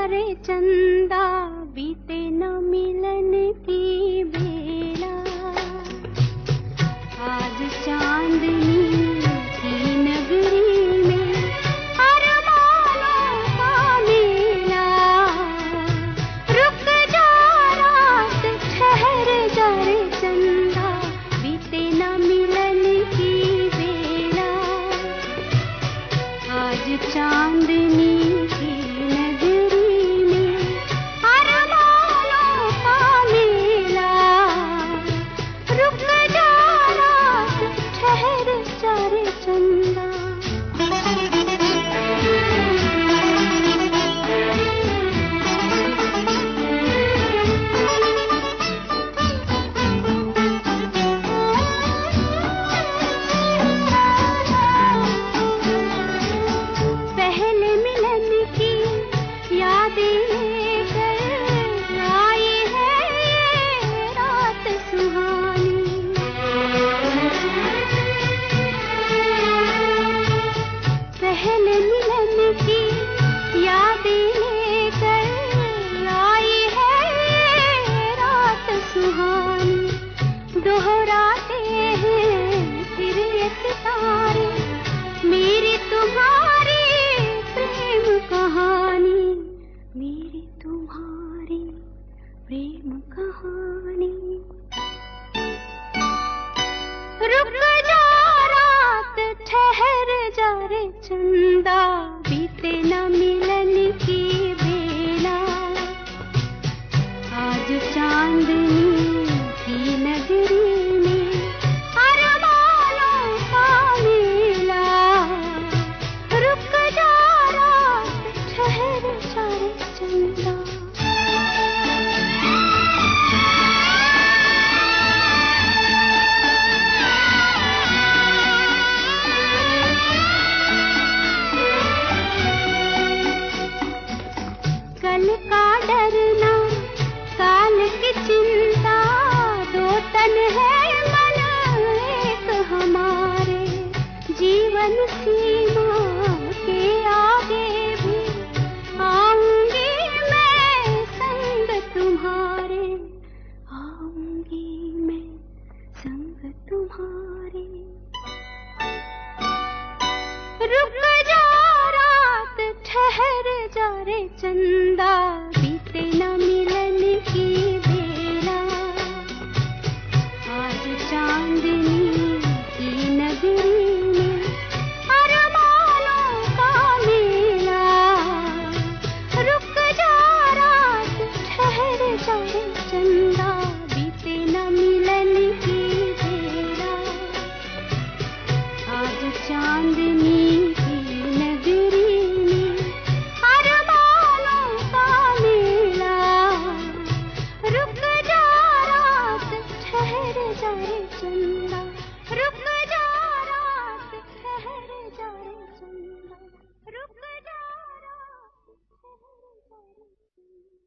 रे चंदा, बीते न मिलन की बेला। आज चांदनी की नगरी में अरमानों का मेला। रुक जा रात, ठहर जा रे चंदा, बीते न मिलन की बेला। आज चांदनी दोहराते हैं फिर ये सितारे, मेरी तुम्हारी प्रेम कहानी, मेरी तुम्हारी प्रेम कहानी। रुक जा रात, ठहर जा रे चंदा, बीते न मिलन की बेला। आज चांदनी की नगरी में अरमानों का मेला। रुक जा रात, ठहर जा रे चंदा। कल का डरना, काल की चिंता, दो तन है मन एक हमारे। जीवन सीमा के आगे भी आऊंगी मैं संग तुम्हारे, आऊंगी मैं संग तुम्हारे। रुक जा रात, ठहर जा रे चंदा, बीते न मिलन की बेला। आज चांदनी की नगरी में अरमानों का मेला। रुक जा रात, ठहर जा रे चंदा, बीते न मिलन की बेला। आज चांदनी चंदा।